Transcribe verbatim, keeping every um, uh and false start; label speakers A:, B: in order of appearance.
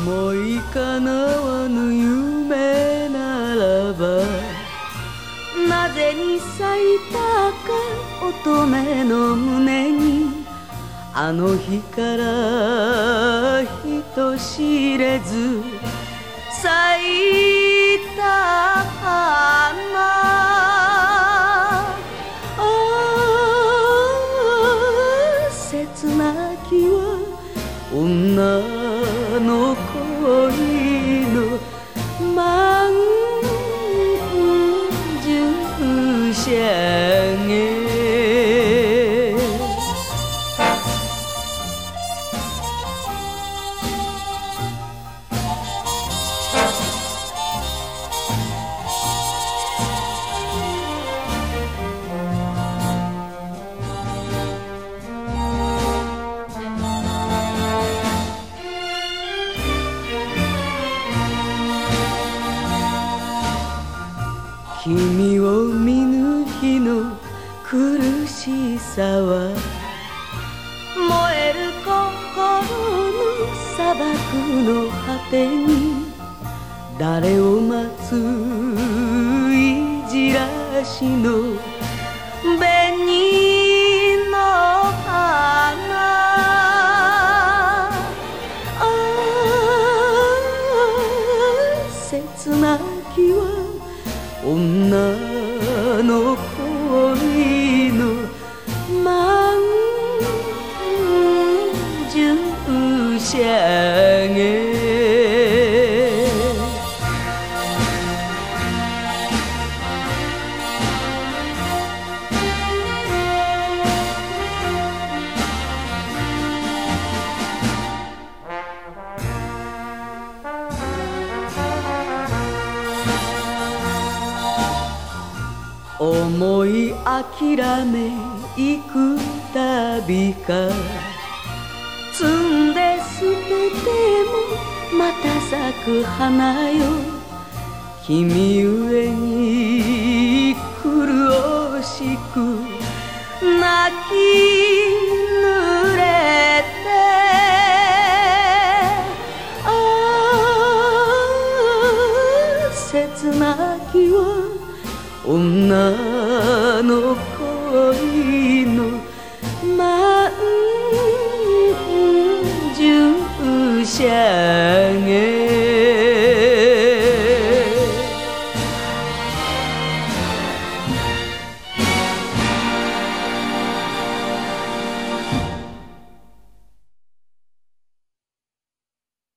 A: 思いかなわぬ夢ならば、なぜに咲いたか乙女の胸に、あの日から人知れず咲いた花。ああ切なきは女の恋の満十射げ。君を見ぬ日の苦しさは、燃える心の砂漠の果てに、誰を待ついじらしの紅の花。ああ切なきは女の恋の満十射げ。思い諦め行く旅か、摘んで捨ててもまた咲く花よ。君ゆえに苦しく泣き濡れて、ああ切なきは女の恋の満十射